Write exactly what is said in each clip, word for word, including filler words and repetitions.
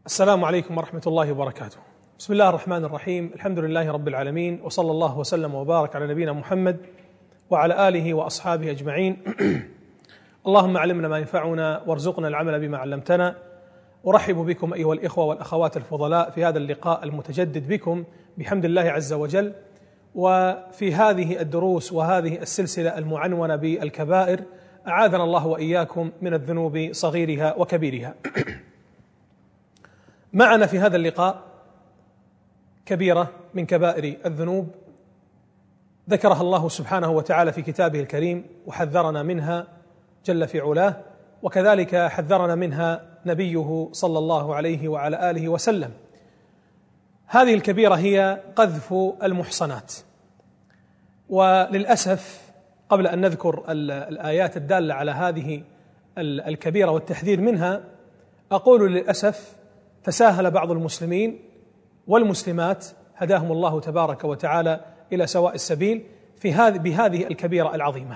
السلام عليكم ورحمة الله وبركاته. بسم الله الرحمن الرحيم. الحمد لله رب العالمين، وصلى الله وسلم وبارك على نبينا محمد وعلى آله وأصحابه أجمعين. اللهم علمنا ما ينفعنا وارزقنا العمل بما علمتنا. أرحب بكم أيها الإخوة والأخوات الفضلاء في هذا اللقاء المتجدد بكم بحمد الله عز وجل، وفي هذه الدروس وهذه السلسلة المعنونة بالكبائر، أعاذنا الله وإياكم من الذنوب صغيرها وكبيرها. معنا في هذا اللقاء كبيرة من كبائر الذنوب ذكرها الله سبحانه وتعالى في كتابه الكريم وحذرنا منها جل في علاه، وكذلك حذرنا منها نبيه صلى الله عليه وعلى آله وسلم. هذه الكبيرة هي قذف المحصنات. وللأسف قبل أن نذكر الآيات الدالة على هذه الكبيرة والتحذير منها، أقول للأسف تساهل بعض المسلمين والمسلمات هداهم الله تبارك وتعالى إلى سواء السبيل في هذه بهذه الكبيرة العظيمة،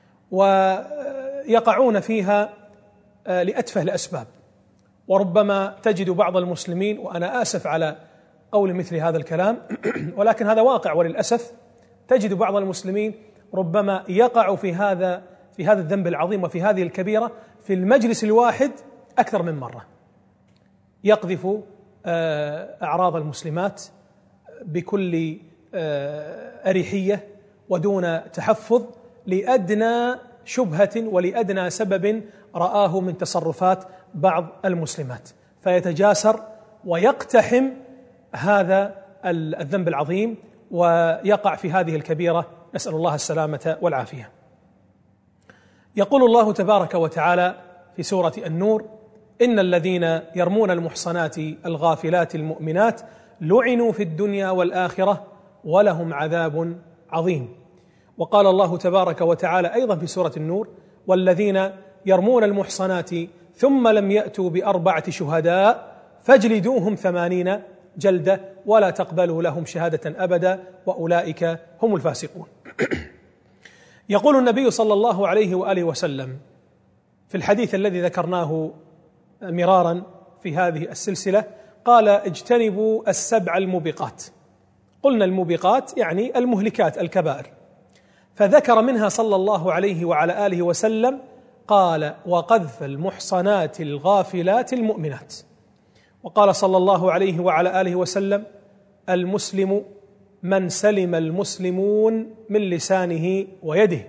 ويقعون فيها لأتفه الأسباب. وربما تجد بعض المسلمين، وأنا آسف على قول مثل هذا الكلام ولكن هذا واقع، وللأسف تجد بعض المسلمين ربما يقع في هذا في هذا الذنب العظيم وفي هذه الكبيرة في المجلس الواحد أكثر من مرة، يقذف أعراض المسلمات بكل أريحية ودون تحفظ لأدنى شبهة ولأدنى سبب رآه من تصرفات بعض المسلمات، فيتجاسر ويقتحم هذا الذنب العظيم ويقع في هذه الكبيرة، نسأل الله السلامة والعافية. يقول الله تبارك وتعالى في سورة النور: إن الذين يرمون المحصنات الغافلات المؤمنات لعنوا في الدنيا والآخرة ولهم عذاب عظيم. وقال الله تبارك وتعالى أيضا في سورة النور: والذين يرمون المحصنات ثم لم يأتوا بأربعة شهداء فاجلدوهم ثمانين جلدة ولا تقبلوا لهم شهادة أبدا وأولئك هم الفاسقون. يقول النبي صلى الله عليه وآله وسلم في الحديث الذي ذكرناه مرارا في هذه السلسلة، قال: اجتنبوا السبع الموبقات. قلنا الموبقات يعني المهلكات الكبائر، فذكر منها صلى الله عليه وعلى آله وسلم قال: وقذف المحصنات الغافلات المؤمنات. وقال صلى الله عليه وعلى آله وسلم: المسلم من سلم المسلمون من لسانه ويده.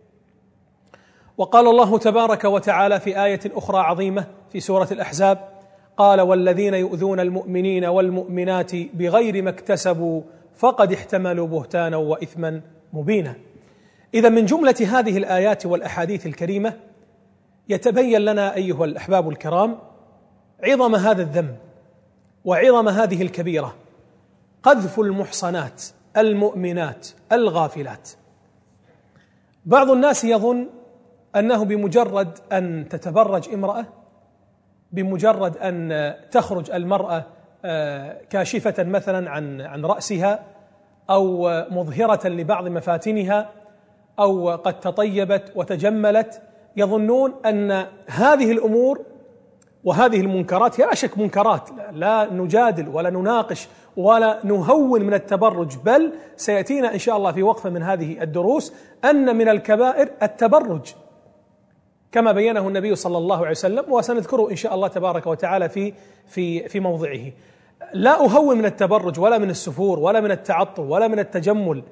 وقال الله تبارك وتعالى في آية أخرى عظيمة في سورة الأحزاب: قال: والذين يؤذون المؤمنين والمؤمنات بغير ما اكتسبوا فقد احتملوا بهتانا وإثما مبينا. إذا من جملة هذه الآيات والأحاديث الكريمة يتبين لنا أيها الأحباب الكرام عظم هذا الذنب وعظم هذه الكبيرة، قذف المحصنات المؤمنات الغافلات. بعض الناس يظن أنه بمجرد أن تتبرج امرأة، بمجرد أن تخرج المرأة كاشفة مثلا عن عن رأسها أو مظهرة لبعض مفاتنها أو قد تطيبت وتجملت، يظنون أن هذه الأمور وهذه المنكرات هي لا شك منكرات، لا نجادل ولا نناقش ولا نهون من التبرج، بل سيأتينا إن شاء الله في وقفة من هذه الدروس أن من الكبائر التبرج كما بينه النبي صلى الله عليه وسلم، وسنذكره إن شاء الله تبارك وتعالى في في في موضعه. لا أهون من التبرج ولا من السفور ولا من التعطر ولا من التجمل،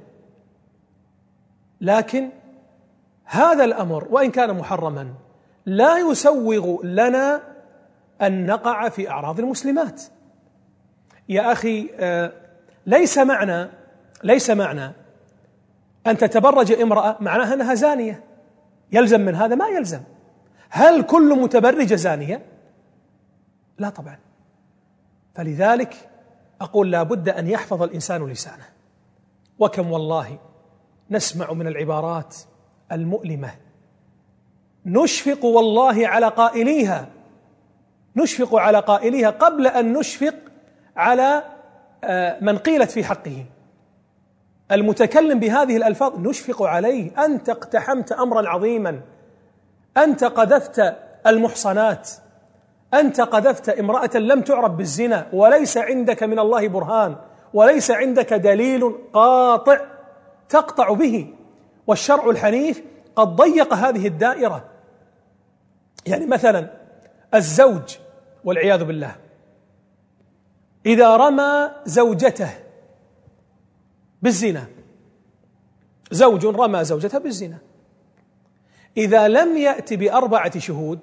لكن هذا الأمر وإن كان محرما لا يسوغ لنا أن نقع في أعراض المسلمات. يا أخي، ليس معنى ليس معنى أن تتبرج امرأة معناها أنها زانية، يلزم من هذا ما يلزم. هل كل متبرجة زانية؟ لا طبعا. فلذلك أقول لا بد أن يحفظ الإنسان لسانه. وكم والله نسمع من العبارات المؤلمة نشفق والله على قائليها، نشفق على قائليها قبل أن نشفق على من قيلت في حقه. المتكلم بهذه الألفاظ نشفق عليه: أنت اقتحمت أمرا عظيما، أنت قذفت المحصنات، أنت قذفت امرأة لم تعرف بالزنا وليس عندك من الله برهان وليس عندك دليل قاطع تقطع به، والشرع الحنيف قد ضيق هذه الدائرة. يعني مثلا الزوج والعياذ بالله إذا رمى زوجته بالزنا، زوج رمى زوجته بالزنا، إذا لم يأتي بأربعة شهود،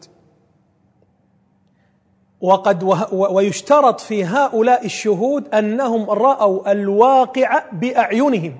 وقد ويشترط في هؤلاء الشهود أنهم رأوا الواقع بأعينهم،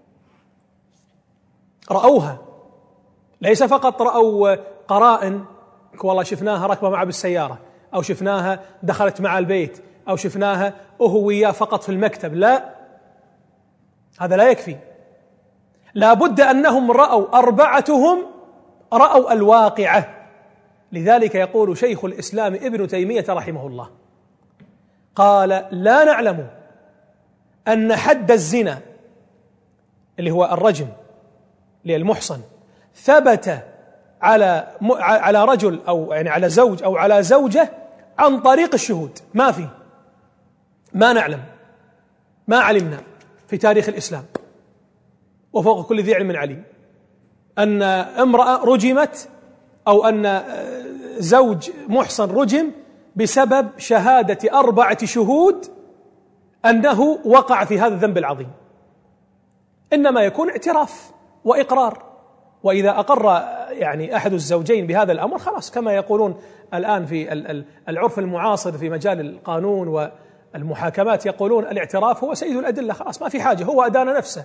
رأوها، ليس فقط رأوا قرائن، والله شفناها ركبة معه بالسيارة، أو شفناها دخلت مع البيت، أو شفناها وهو وياه فقط في المكتب، لا، هذا لا يكفي، لا بد أنهم رأوا أربعتهم رأوا الواقعة. لذلك يقول شيخ الإسلام ابن تيمية رحمه الله قال: لا نعلم أن حد الزنا اللي هو الرجم للمحصن ثبت على على رجل أو يعني على زوج أو على زوجة عن طريق الشهود، ما في، ما نعلم، ما علمنا في تاريخ الإسلام وفوق كل ذي علم عليم أن امرأة رجمت أو أن زوج محصن رجم بسبب شهادة أربعة شهود أنه وقع في هذا الذنب العظيم، إنما يكون اعتراف وإقرار، وإذا أقر يعني أحد الزوجين بهذا الأمر خلاص، كما يقولون الآن في العرف المعاصر في مجال القانون والمحاكمات يقولون الاعتراف هو سيد الأدلة، خلاص ما في حاجة، هو أدان نفسه.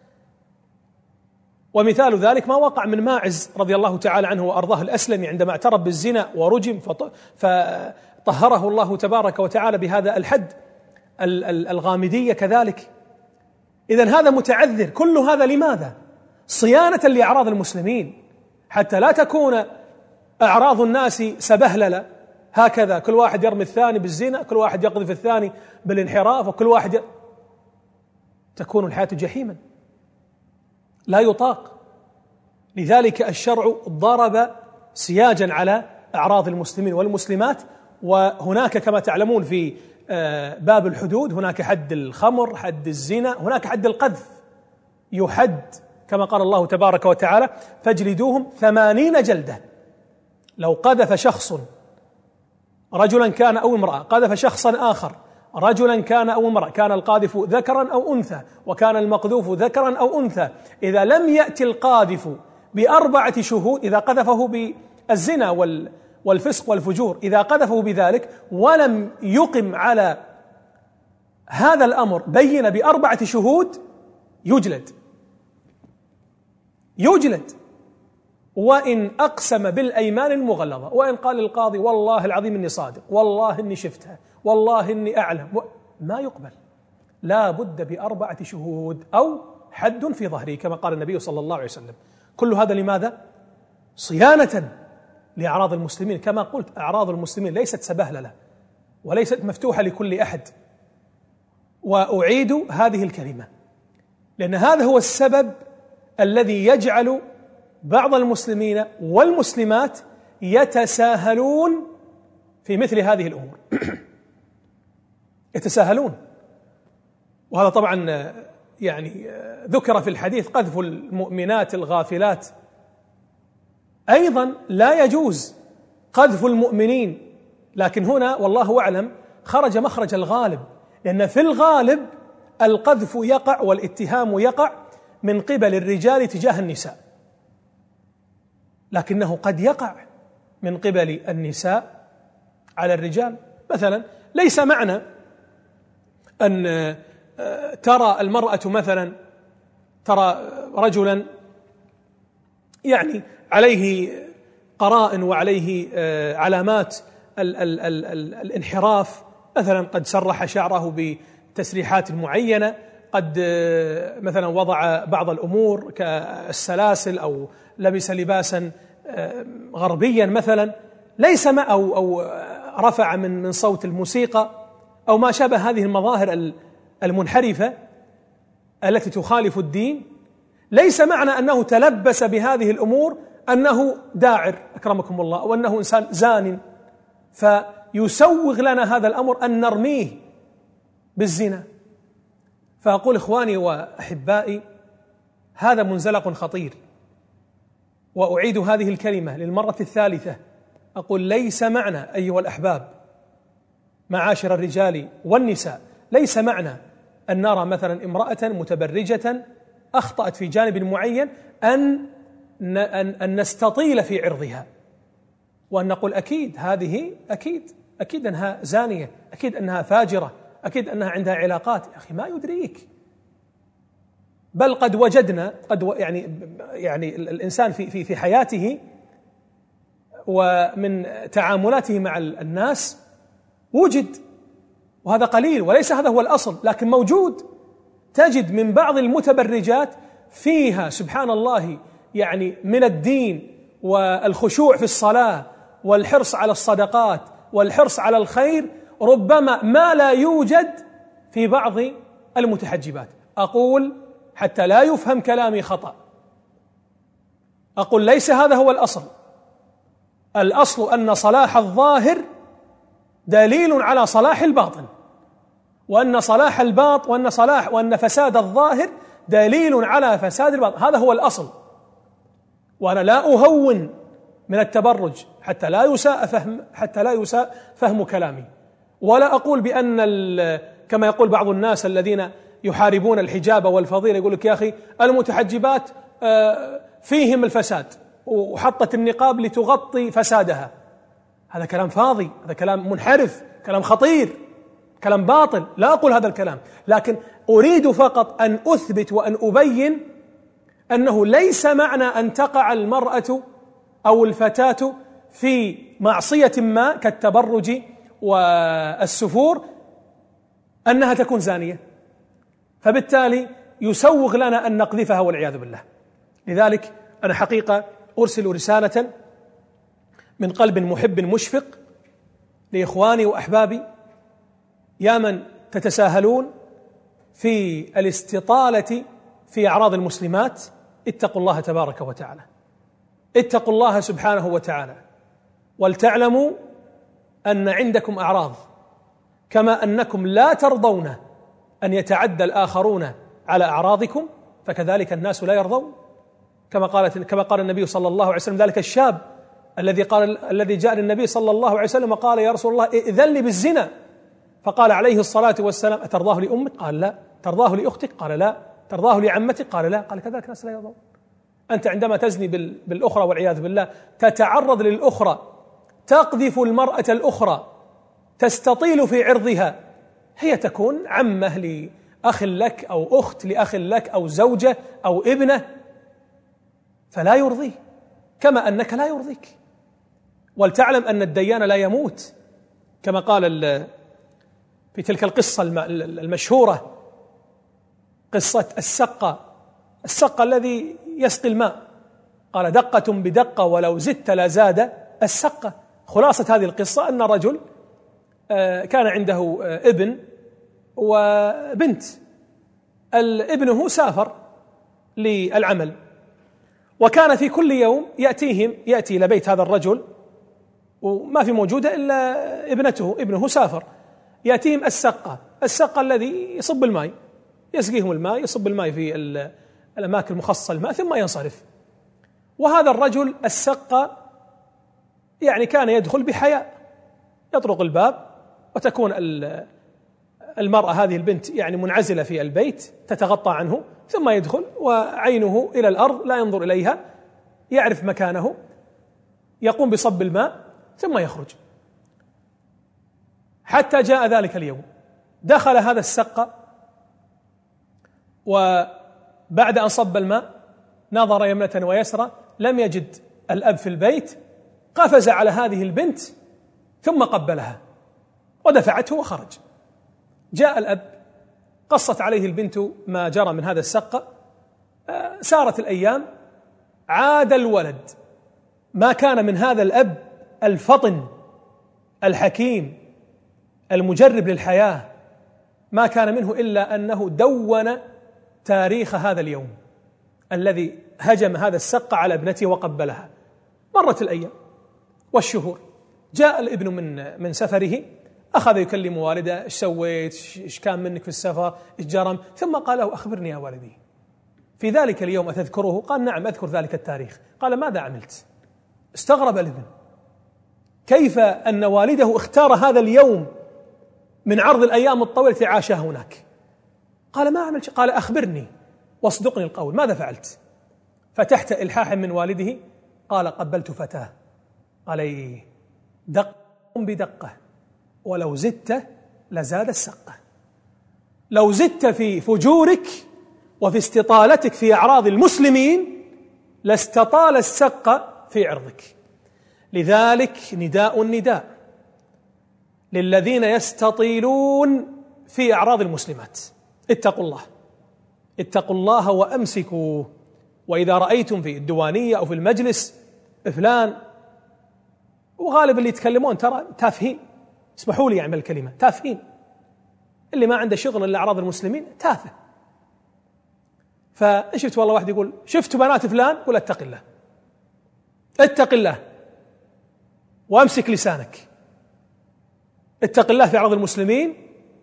ومثال ذلك ما وقع من ماعز رضي الله تعالى عنه وأرضاه الأسلمي عندما اعترف بالزنا ورجم فطهره الله تبارك وتعالى بهذا الحد. الغامدية كذلك. إذن هذا متعذر، كل هذا لماذا؟ صيانة لأعراض المسلمين، حتى لا تكون أعراض الناس سبهللة هكذا، كل واحد يرمي الثاني بالزنا، كل واحد يقذف الثاني بالانحراف، وكل واحد ي... تكون الحياة جحيما لا يطاق. لذلك الشرع ضرب سياجا على أعراض المسلمين والمسلمات. وهناك كما تعلمون في باب الحدود هناك حد الخمر، حد الزنا، هناك حد القذف، يحد كما قال الله تبارك وتعالى: فاجلدوهم ثمانين جلدة. لو قذف شخص رجلا كان أو امرأة، قذف شخصا آخر رجلا كان أو امرأة، كان القاذف ذكرا أو أنثى وكان المقذوف ذكرا أو أنثى، إذا لم يأتي القاذف بأربعة شهود، إذا قذفه بالزنا والفسق والفجور، إذا قذفه بذلك ولم يقم على هذا الأمر بين بأربعة شهود، يجلد يجلد وإن أقسم بالأيمان المغلظة، وإن قال القاضي والله العظيم إني صادق، والله إني شفتها، والله إني أعلم، ما يقبل، لا بد بأربعة شهود أو حد في ظهره كما قال النبي صلى الله عليه وسلم. كل هذا لماذا؟ صيانة لأعراض المسلمين. كما قلت أعراض المسلمين ليست سبهللة وليست مفتوحة لكل أحد. وأعيد هذه الكلمة لأن هذا هو السبب الذي يجعل بعض المسلمين والمسلمات يتساهلون في مثل هذه الأمور يتساهلون. وهذا طبعا يعني ذكر في الحديث قذف المؤمنات الغافلات، أيضا لا يجوز قذف المؤمنين، لكن هنا والله أعلم خرج مخرج الغالب، لأن في الغالب القذف يقع والاتهام يقع من قبل الرجال تجاه النساء، لكنه قد يقع من قبل النساء على الرجال. مثلا ليس معنى أن ترى المرأة مثلا ترى رجلا يعني عليه قرائن وعليه علامات ال ال ال ال الانحراف، مثلا قد سرح شعره بتسريحات معينة، قد مثلا وضع بعض الأمور كالسلاسل أو لبس لباسا غربيا مثلا، ليس ما أو, أو رفع من من صوت الموسيقى أو ما شابه هذه المظاهر المنحرفة التي تخالف الدين، ليس معنى أنه تلبس بهذه الأمور أنه داعر أكرمكم الله أو أنه إنسان زان. يسوغ لنا هذا الأمر أن نرميه بالزنا. فأقول إخواني وأحبائي، هذا منزلق خطير. وأعيد هذه الكلمة للمرة الثالثة، أقول ليس معنى أيها الأحباب معاشر الرجال والنساء، ليس معنى أن نرى مثلا امرأة متبرجة أخطأت في جانب معين أن أن نستطيل في عرضها وأن نقول أكيد هذه أكيد أكيد أنها زانية، أكيد أنها فاجرة، أكيد أنها عندها علاقات. يا أخي ما يدريك، بل قد وجدنا قد يعني يعني الإنسان في في في حياته ومن تعاملاته مع الناس وجد، وهذا قليل وليس هذا هو الأصل، لكن موجود. تجد من بعض المتبرجات فيها سبحان الله يعني من الدين والخشوع في الصلاة والحرص على الصدقات والحرص على الخير ربما ما لا يوجد في بعض المتحجبات. أقول حتى لا يفهم كلامي خطأ، أقول ليس هذا هو الأصل. الأصل أن صلاح الظاهر دليل على صلاح الباطن، وأن صلاح الباطن وأن صلاح وأن فساد الظاهر دليل على فساد الباطن. هذا هو الأصل. وأنا لا أهون من التبرج حتى لا يساء فهم حتى لا يساء فهم كلامي، ولا أقول بأن كما يقول بعض الناس الذين يحاربون الحجاب والفضيلة، يقول لك يا أخي المتحجبات فيهم الفساد وحطت النقاب لتغطي فسادها. هذا كلام فاضي، هذا كلام منحرف، كلام خطير، كلام باطل. لا أقول هذا الكلام، لكن أريد فقط أن أثبت وأن أبين أنه ليس معنى أن تقع المرأة أو الفتاة في معصية ما كالتبرج والسفور أنها تكون زانية، فبالتالي يسوغ لنا أن نقذفها والعياذ بالله. لذلك أنا حقيقة أرسل رسالة من قلب محب مشفق لإخواني وأحبابي، يا من تتساهلون في الاستطالة في أعراض المسلمات، اتقوا الله تبارك وتعالى، اتقوا الله سبحانه وتعالى، ولتعلموا أن عندكم أعراض، كما أنكم لا ترضون أن يتعدى الآخرون على أعراضكم، فكذلك الناس لا يرضون. كما قالت كما قال النبي صلى الله عليه وسلم ذلك الشاب الذي قال الذي جاء للنبي صلى الله عليه وسلم وقال يا رسول الله ائذن لي بالزنا، فقال عليه الصلاة والسلام أترضاه لأمك؟ قال لا. ترضاه لأختك؟ قال لا. ترضاه لعمتك؟ قال لا. قال كذلك الناس لا يرضون. أنت عندما تزني بالأخرى والعياذ بالله تتعرض للأخرى، تقذف المرأة الأخرى، تستطيل في عرضها، هي تكون عمة لأخ لك أو أخت لأخ لك أو زوجة أو ابنة، فلا يرضيه كما أنك لا يرضيك. ولتعلم أن الديان لا يموت، كما قال في تلك القصة المشهورة، قصة السقة السقة الذي يسقي الماء، قال دقة بدقة ولو زدت لزاد السقة. خلاصة هذه القصة أن رجل كان عنده ابن وبنت، ابنه سافر للعمل، وكان في كل يوم يأتيهم يأتي إلى بيت هذا الرجل وما في موجودة إلا ابنته، ابنه سافر، يأتيهم السقة السقة الذي يصب الماء، يسقيهم الماء، يصب الماء في الأماكن المخصصة للماء ثم ينصرف. وهذا الرجل السقة يعني كان يدخل بحياء، يطرق الباب وتكون المرأة هذه البنت يعني منعزلة في البيت تتغطى عنه، ثم يدخل وعينه إلى الأرض لا ينظر إليها، يعرف مكانه، يقوم بصب الماء ثم يخرج. حتى جاء ذلك اليوم، دخل هذا السقة وبعد أن صب الماء نظر يمنة ويسرى لم يجد الأب في البيت، قفز على هذه البنت ثم قبلها ودفعته وخرج. جاء الأب، قصت عليه البنت ما جرى من هذا السقة، سارت الأيام، عاد الولد، ما كان من هذا الأب الفطن الحكيم المجرب للحياة، ما كان منه إلا أنه دون تاريخ هذا اليوم الذي هجم هذا السقة على ابنته وقبلها. مرت الأيام والشهور، جاء الابن من من سفره، أخذ يكلم والده: إيش سويت؟ إيش كان منك في السفر؟ إيش جرم؟ ثم قال له: أخبرني يا والدي، في ذلك اليوم أتذكره؟ قال: نعم أذكر ذلك التاريخ. قال: ماذا عملت؟ استغرب الابن، كيف أن والده اختار هذا اليوم من عرض الأيام الطويلة التي عاشها هناك؟ قال: ما عملت. قال: أخبرني واصدقني القول، ماذا فعلت؟ فتحت إلحاحا من والده، قال: قبلت فتاة. قال: إيه؟ دق بدقة، ولو زدت لزاد السقة. لو زدت في فجورك وفي استطالتك في أعراض المسلمين لاستطال السقة في عرضك. لذلك نداء النداء للذين يستطيلون في أعراض المسلمات: اتقوا الله، اتقوا الله وأمسكوا. وإذا رأيتم في الديوانية أو في المجلس فلان، وغالب اللي يتكلمون ترى تافهين، اسمحوا لي يعني الكلمة، تافهين، اللي ما عنده شغل إلا أعراض المسلمين تافه. فشفت والله واحد يقول: شفت بنات فلان؟ قل: اتق الله، اتق الله وأمسك لسانك، اتق الله في أعراض المسلمين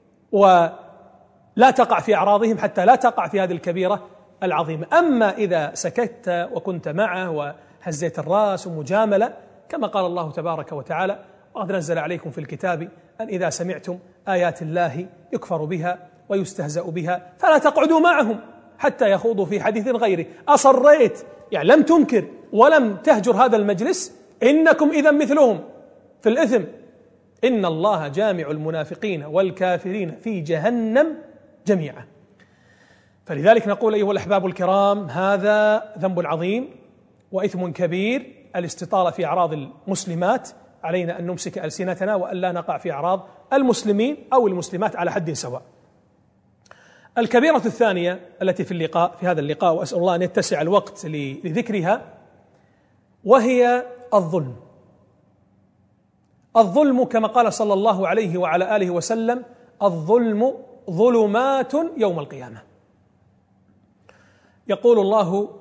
ولا تقع في أعراضهم حتى لا تقع في هذه الكبيرة العظيمة. أما إذا سكت وكنت معه وهزيت الرأس ومجاملة، كما قال الله تبارك وتعالى: وقد نزل عليكم في الكتاب أن إذا سمعتم آيات الله يكفر بها ويستهزأ بها فلا تقعدوا معهم حتى يخوضوا في حديث غيره. أصريت يعني لم تنكر ولم تهجر هذا المجلس، إنكم إذا مثلهم في الإثم، إن الله جامع المنافقين والكافرين في جهنم جميعا. فلذلك نقول أيها الأحباب الكرام: هذا ذنب عظيم وإثم كبير، الاستطالة في أعراض المسلمات. علينا أن نمسك ألسنتنا وأن لا نقع في أعراض المسلمين أو المسلمات على حد سواء. الكبيرة الثانية التي في اللقاء في هذا اللقاء، وأسأل الله أن يتسع الوقت لذكرها، وهي الظلم. الظلم كما قال صلى الله عليه وعلى آله وسلم: الظلم ظلمات يوم القيامة. يقول الله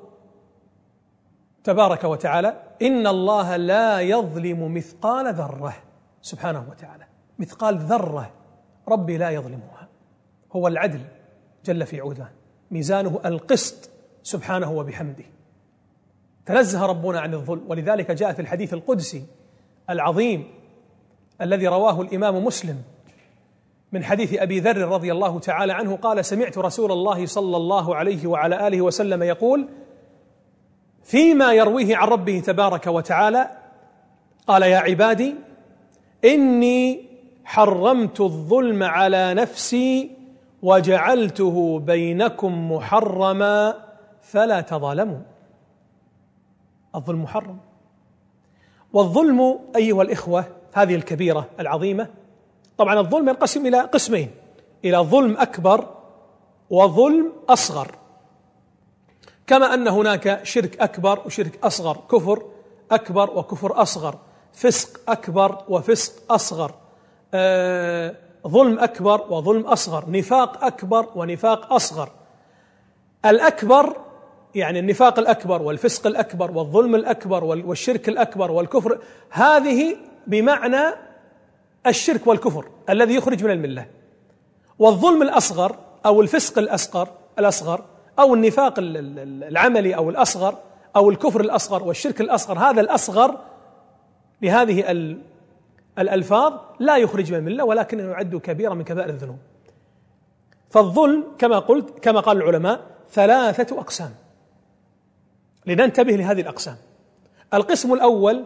تبارك وتعالى: إن الله لا يظلم مثقال ذرة. سبحانه وتعالى، مثقال ذرة ربي لا يظلمها، هو العدل جل في علاه، ميزانه القسط سبحانه وبحمده. تنزه ربنا عن الظلم، ولذلك جاء في الحديث القدسي العظيم الذي رواه الإمام مسلم من حديث أبي ذر رضي الله تعالى عنه قال: سمعت رسول الله صلى الله عليه وعلى آله وسلم يقول فيما يرويه عن ربه تبارك وتعالى: قال: يا عبادي إني حرمت الظلم على نفسي وجعلته بينكم محرما فلا تظالموا. الظلم محرم. والظلم أيها الإخوة هذه الكبيرة العظيمة، طبعا الظلم ينقسم إلى قسمين: إلى ظلم أكبر وظلم أصغر. كما أن هناك شرك أكبر وشرك أصغر، كفر أكبر وكفر أصغر، فسق أكبر وفسق أصغر، آه ظلم أكبر وظلم أصغر، نفاق أكبر ونفاق أصغر. الأكبر يعني النفاق الأكبر والفسق الأكبر والظلم الأكبر والشرك الأكبر والكفر، هذه بمعنى الشرك والكفر الذي يخرج من الملة. والظلم الأصغر أو الفسق الأصغر الأصغر أو النفاق العملي أو الأصغر أو الكفر الأصغر والشرك الأصغر، هذا الأصغر لهذه الألفاظ لا يخرج من الملة، ولكنه يعد كبيرة من كبائر الذنوب. فالظلم كما قلت كما قال العلماء ثلاثة أقسام، لننتبه لهذه الأقسام. القسم الأول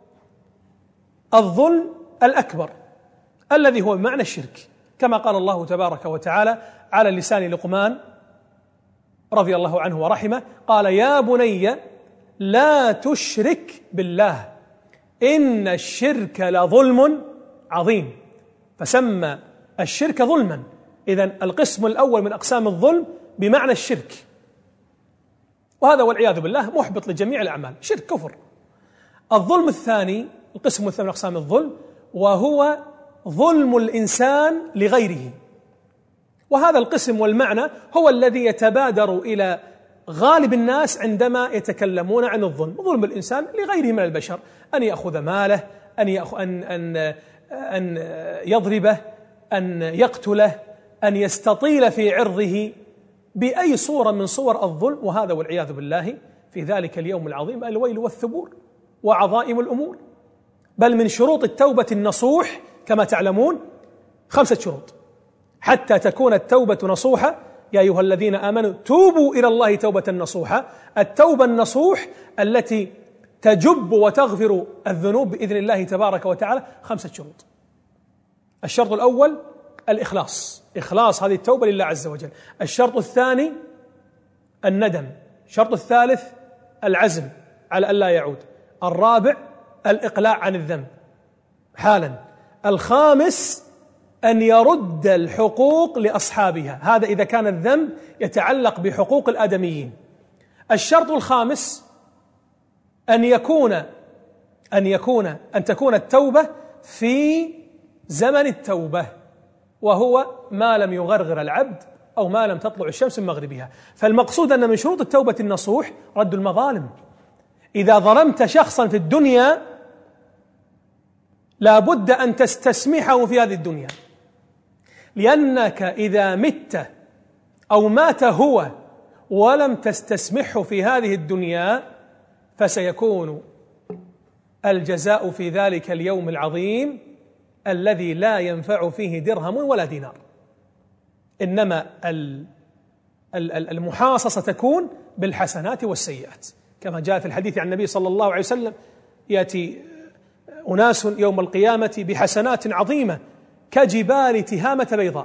الظلم الأكبر الذي هو بمعنى الشرك، كما قال الله تبارك وتعالى على لسان لقمان رضي الله عنه ورحمه: قال: يا بني لا تشرك بالله إن الشرك لظلم عظيم. فسمى الشرك ظلما. إذن القسم الأول من أقسام الظلم بمعنى الشرك، وهذا والعياذ بالله محبط لجميع الأعمال، شرك كفر. الظلم الثاني، القسم الثاني من أقسام الظلم، وهو ظلم الإنسان لغيره. وهذا القسم والمعنى هو الذي يتبادر إلى غالب الناس عندما يتكلمون عن الظلم: ظلم الإنسان لغيره من البشر، أن يأخذ ماله، أن أن أن أن يضربه، أن يقتله، أن يستطيل في عرضه بأي صورة من صور الظلم. وهذا والعياذ بالله في ذلك اليوم العظيم الويل والثبور وعظائم الأمور. بل من شروط التوبة النصوح كما تعلمون خمسة شروط حتى تكون التوبة نصوحة. يا أيها الذين آمنوا توبوا إلى الله توبة نصوحة. التوبة النصوح التي تجب وتغفر الذنوب بإذن الله تبارك وتعالى خمسة شروط. الشرط الأول الإخلاص، إخلاص هذه التوبة لله عز وجل. الشرط الثاني الندم. الشرط الثالث العزم على ألا يعود. الرابع الإقلاع عن الذنب حالا. الخامس أن يرد الحقوق لأصحابها، هذا إذا كان الذنب يتعلق بحقوق الآدميين. الشرط الخامس أن يكون أن يكون أن تكون التوبة في زمن التوبة، وهو ما لم يغرغر العبد أو ما لم تطلع الشمس من مغربها. فالمقصود أن من شروط التوبة النصوح رد المظالم. إذا ظلمت شخصا في الدنيا لا بد أن تستسمحه في هذه الدنيا، لأنك إذا مت أو مات هو ولم تستسمحه في هذه الدنيا فسيكون الجزاء في ذلك اليوم العظيم الذي لا ينفع فيه درهم ولا دينار. إنما المحاصصة تكون بالحسنات والسيئات، كما جاء في الحديث عن النبي صلى الله عليه وسلم: يأتي أناس يوم القيامة بحسنات عظيمة كجبال تهامة بيضاء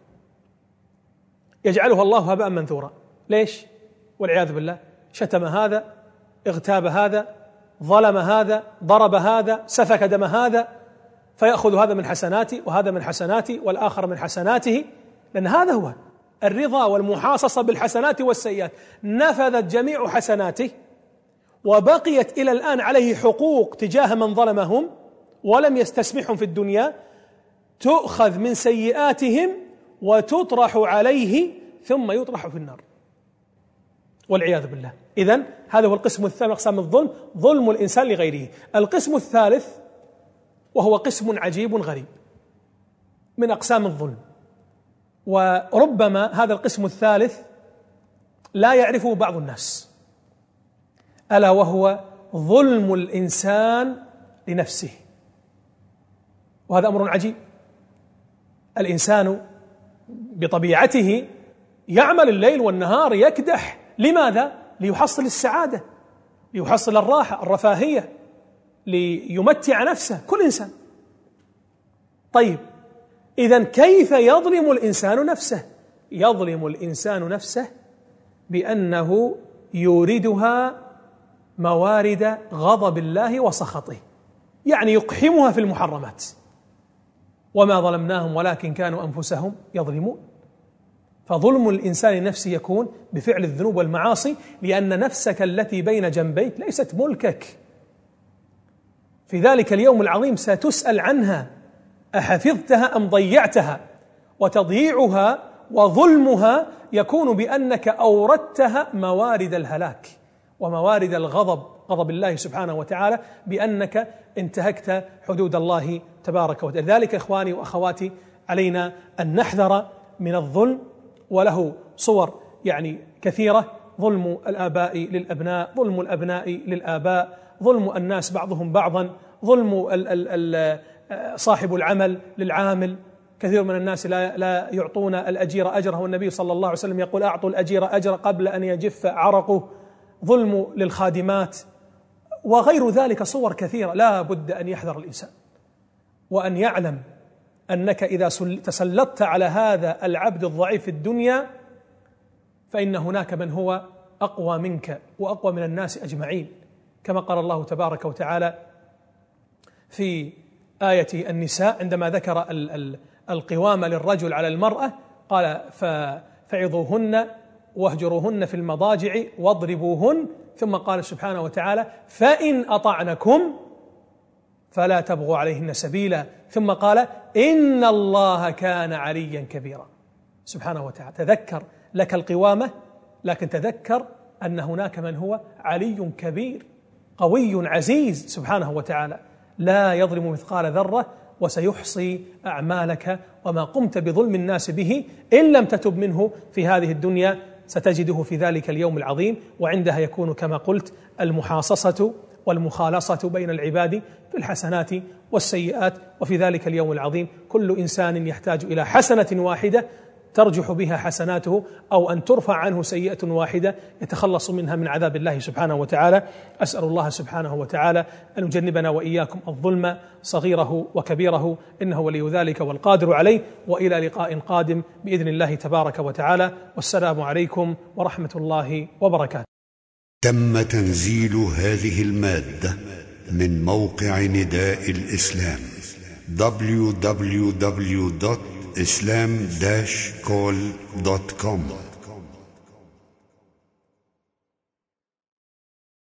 يجعلها الله هباء منثورا. ليش؟ والعياذ بالله، شتم هذا، اغتاب هذا، ظلم هذا، ضرب هذا، سفك دم هذا، فيأخذ هذا من حسناتي وهذا من حسناتي والآخر من حسناته، لأن هذا هو الرضا والمحاصصة بالحسنات والسيئات. نفذت جميع حسناته وبقيت إلى الآن عليه حقوق تجاه من ظلمهم ولم يستسمحهم في الدنيا، تؤخذ من سيئاتهم وتطرح عليه ثم يطرح في النار والعياذ بالله. إذن هذا هو القسم الثاني من أقسام الظلم، ظلم الإنسان لغيره. القسم الثالث وهو قسم عجيب غريب من أقسام الظلم، وربما هذا القسم الثالث لا يعرفه بعض الناس، ألا وهو ظلم الإنسان لنفسه. وهذا أمر عجيب. الإنسان بطبيعته يعمل الليل والنهار، يكدح، لماذا؟ ليحصل السعادة، ليحصل الراحة، الرفاهية، ليمتع نفسه، كل إنسان. طيب إذن كيف يظلم الإنسان نفسه؟ يظلم الإنسان نفسه بأنه يوردها موارد غضب الله وسخطه، يعني يقحمها في المحرمات. وما ظلمناهم ولكن كانوا أنفسهم يظلمون. فظلم الإنسان نفسه يكون بفعل الذنوب والمعاصي، لأن نفسك التي بين جنبيك ليست ملكك. في ذلك اليوم العظيم ستسأل عنها، أحفظتها أم ضيعتها؟ وتضييعها وظلمها يكون بأنك أوردتها موارد الهلاك وموارد الغضب، غضب الله سبحانه وتعالى، بأنك انتهكت حدود الله تبارك وتعالى. ذلك إخواني وأخواتي علينا أن نحذر من الظلم، وله صور يعني كثيرة: ظلم الآباء للأبناء، ظلم الأبناء للآباء، ظلم الناس بعضهم بعضا، ظلم ال ال ال صاحب العمل للعامل. كثير من الناس لا, لا يعطون الأجير أجره، والنبي صلى الله عليه وسلم يقول: أعطوا الأجير أجر قبل أن يجف عرقه. ظلم للخادمات وغير ذلك، صور كثيرة. لا بد أن يحذر الإنسان وأن يعلم أنك إذا تسلطت على هذا العبد الضعيف في الدنيا فإن هناك من هو أقوى منك وأقوى من الناس أجمعين، كما قال الله تبارك وتعالى في آية النساء عندما ذكر القوام للرجل على المرأة، قال: فعظوهن واهجروهن في المضاجع واضربوهن، ثم قال سبحانه وتعالى: فإن أطعنكم فلا تبغوا عليهن سبيلا، ثم قال: إن الله كان عليا كبيرا. سبحانه وتعالى. تذكر لك القوامة، لكن تذكر أن هناك من هو علي كبير قوي عزيز سبحانه وتعالى. لا يظلم مثقال ذرة وسيحصي أعمالك وما قمت بظلم الناس به إن لم تتب منه في هذه الدنيا ستجده في ذلك اليوم العظيم، وعندها يكون كما قلت المحاصصة والمخالصة بين العباد في الحسنات والسيئات. وفي ذلك اليوم العظيم كل إنسان يحتاج إلى حسنة واحدة ترجح بها حسناته، أو أن ترفع عنه سيئة واحدة يتخلص منها من عذاب الله سبحانه وتعالى. أسأل الله سبحانه وتعالى أن يجنبنا وإياكم الظلم صغيره وكبيره، إنه ولي ذلك والقادر عليه. وإلى لقاء قادم بإذن الله تبارك وتعالى، والسلام عليكم ورحمة الله وبركاته. تم تنزيل هذه المادة من موقع نداء الإسلام دبليو دبليو دبليو دوت islam dash call دوت كوم.